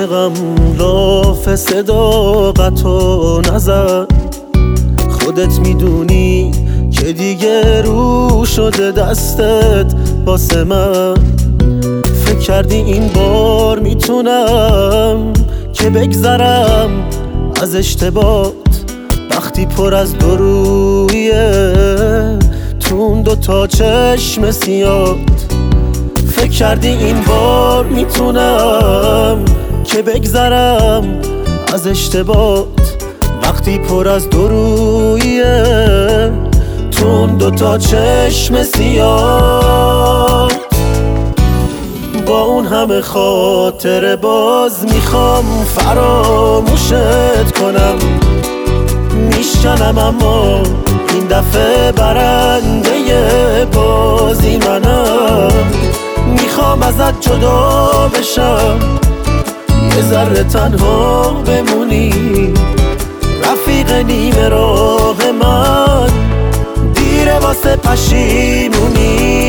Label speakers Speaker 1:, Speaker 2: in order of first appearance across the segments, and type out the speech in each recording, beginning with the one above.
Speaker 1: عاشقم لاف صداقتو نزد، خودت میدونی که دیگه رو شده دستت واسه من. فکر کردی این بار میتونم که بگذرم از اشتباهات، وقتی پر از درویه تون دوتا چشم سیاد. فکر کردی این بار میتونم که بگذرم از اشتباهات، وقتی پر از درویه تون دوتا چشم سیاد. با اون همه خاطر باز میخوام فراموشت کنم، میشکنم اما این دفعه برنده بازی منم. میخوام ازت جدا بشم، یه ذره تنها بمونی، رفیق نیمه راه من، دیره واسه پشیمونی.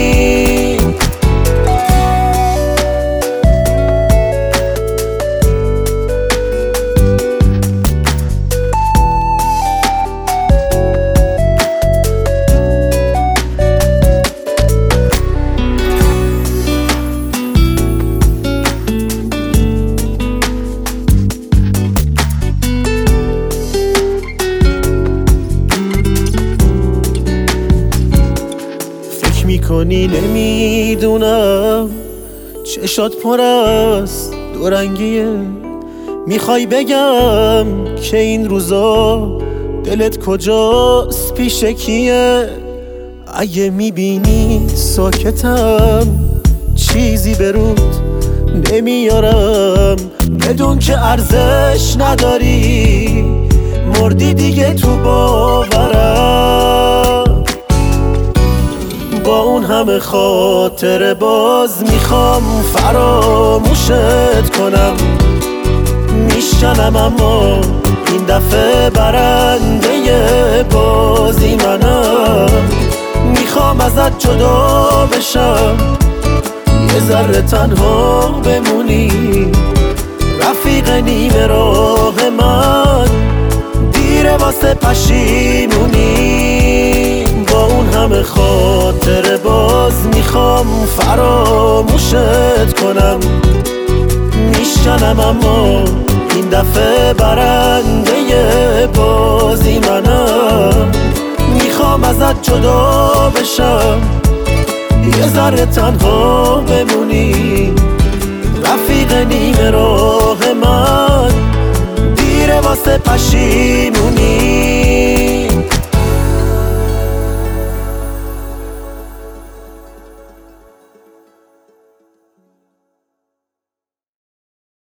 Speaker 1: میکنی نمیدونم چشات پر از دورنگیه، میخوای بگم که این روزا دلت کجاست پیش کیه. اگه میبینی ساکتم چیزی به رود نمیارم، بدون که ارزش نداری، مردی دیگه تو باورم. با اون همه خاطر باز میخوام فراموشت کنم، میشکنم اما این دفعه برنده بازی منم. میخوام ازت جدا بشم، یه ذره تنها بمونی، رفیق نیمه راه من، دیره واسه پشیمونی. با اون همه خاطر باز میخوام فراموشت کنم، میشکنم اما این دفعه برنده بازی منم. میخوام ازت جدا بشم، یه ذره تنها بمونی، رفیق نیمه راه من، دیره واسه پشیمونی.